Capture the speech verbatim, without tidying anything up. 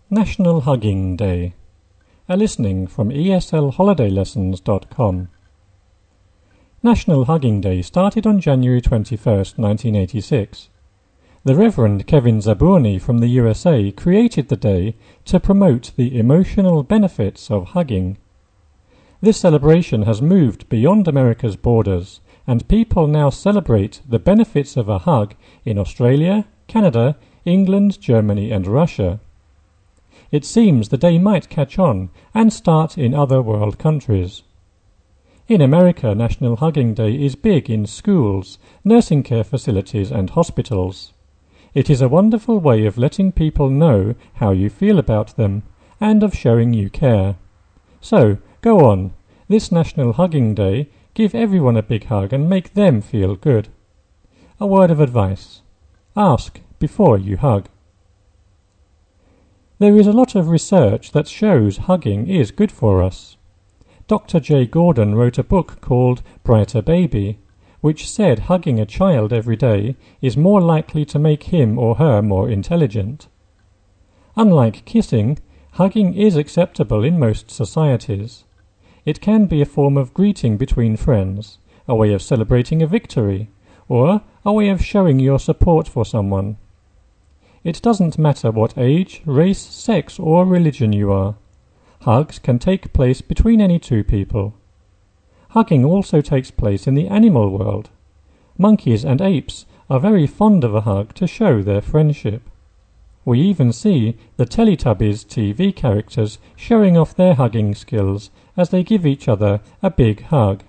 National Hugging Day. A listening from E S L holiday lessons dot com. National Hugging Day started on January twenty-first, nineteen eighty-six. The Reverend Kevin Zaburny from the U S A created the day to promote the emotional benefits of hugging. This celebration has moved beyond America's borders, and people now celebrate the benefits of a hug in Australia, Canada, England, Germany, and Russia. It seems the day might catch on and start in other world countries. In America, National Hugging Day is big in schools, nursing care facilities, and hospitals. It is a wonderful way of letting people know how you feel about them and of showing you care. So, go on, this National Hugging Day, give everyone a big hug and make them feel good. A word of advice: ask before you hug. There is a lot of research that shows hugging is good for us. Doctor Jay Gordon wrote a book called Brighter Baby, which said hugging a child every day is more likely to make him or her more intelligent. Unlike kissing, hugging is acceptable in most societies. It can be a form of greeting between friends, a way of celebrating a victory, or a way of showing your support for someone. It doesn't matter what age, race, sex, or religion you are. Hugs can take place between any two people. Hugging also takes place in the animal world. Monkeys and apes are very fond of a hug to show their friendship. We even see the Teletubbies T V characters showing off their hugging skills as they give each other a big hug.